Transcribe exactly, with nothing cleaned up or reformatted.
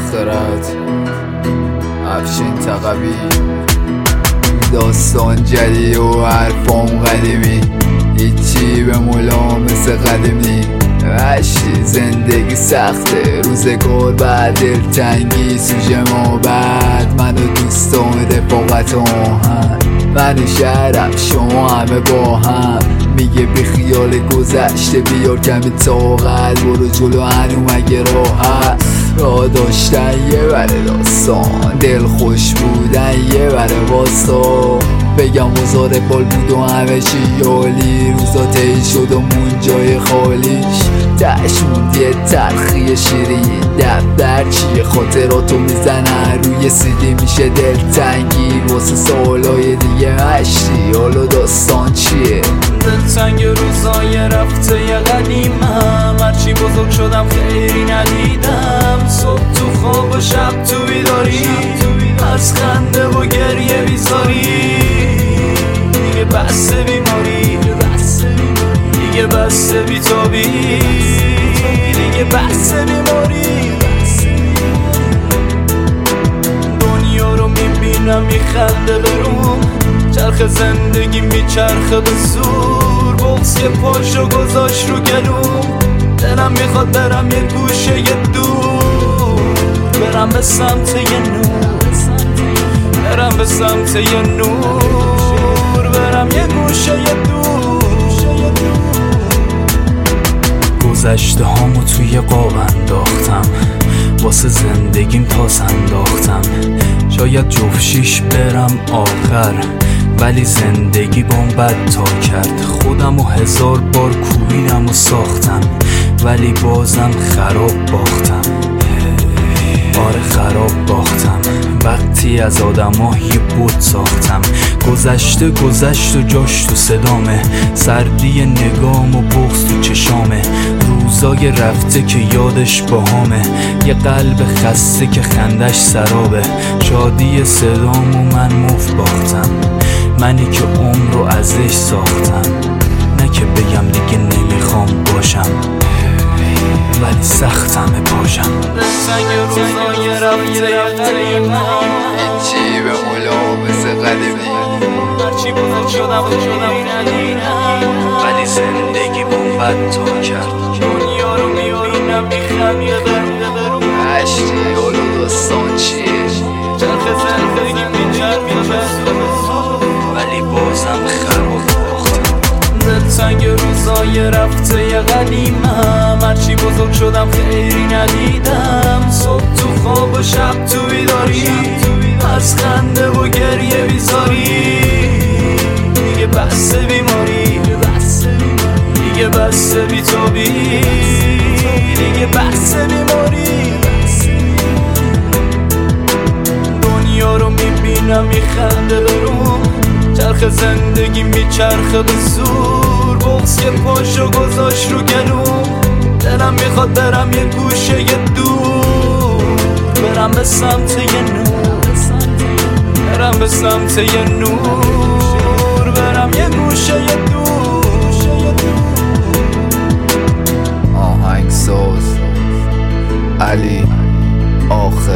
آخرت. افشین تقوی داستان جدید و حرفام قدیمی، هیچی به مولا مثل قدیمی. عشقی زندگی سخته، روزگار بعد دلتنگی، سوژه ما بعد من و دوستان رفاقت و آهن، من و شهرم شما همه با هم. میگه بی خیال گذشته بیار کمی طاقت، برو جلو هنو مگه راحت. راه داشتن یه بره داستان، دل خوش بودن یه بره واسا. بگم وزاره بال بود و همه چی یالی، روزا طی شد و مون جای خالیش، تهش موند یه تلخی شیرین. دفتر چیه خاطراتو میزنن روی سیدی، میشه دلتنگی واسه سالای دیگه. هشتی حالا داستان چیه؟ دلتنگ روزای رفته ی قدیمم، هرچی بزرگ شدم خیلی ندیدم. صبح تو خواب و شب تو بیداری، از خنده و گریه بیزاری. دیگه بسته بیماری، دیگه بسته بیتابی، دیگه بسته بیماری. دنیا رو میبینم میخنده بروم، چرخ زندگی میچرخه به زور. بغض که پاشو گذاشت رو گلوم، دلم میخواد برم یه گوشه یه دور، برم به سمت یه نور، برم به سمت یه نور، برم یه گوشه یه دور. گذشته هامو توی قاب انداختم، واسه زندگیم تاس انداختم. شاید جفشیش برم آخر، ولی زندگی بام بد تا کرد. خودم و هزار بار کوبیدم و ساختم، ولی بازم خراب باختم. آره خراب باختم. وقتی از آدم‌ها یه بت ساختم، گذشته گذشت و جاش تو صدامه، سردی نگام و بغض تو چشامه. روزای رفته که یادش باهامه، یه قلب خسته که خندش سرابه. شادی صدام و من مفت باختم، منی که عمر رو ازش ساختم. نه که بگم دیگه نمیخوام باشم، ولی سختمه پاشم. دلتنگ روزای رفته ی قدیمم، هیچی به مولا مثل قدیمی، هرچی بزرگ شدم خیلی ندیدم، ولی زندگی بام بد تا کرد. دنیا رو میبینم میخنده برو. عشقی حالا داستان چیه؟ چرخ زندگی میچرخه به زور، ولی بازم خراب باختم. دلتنگ روزای رفته ی قدیمم، هرچی بزرگ شدم خیلی ندیدم. صبح تو خواب و شب تو بیداری، از خنده و گریه بیزاری. دیگه بسته بیماری، دیگه بسته بیتابی، دیگه بسته بیماری. دنیا رو میبینم میخنده بروم، چرخ زندگی میچرخه به زور. بغض که پاشو گذاشت رو گلوم، دلم میخواد برم یه گوشه یه دور، برم به سمت یه نور، برم به سمت یه نور، برم یه گوشه یه دور. آهنگساز علی آخر.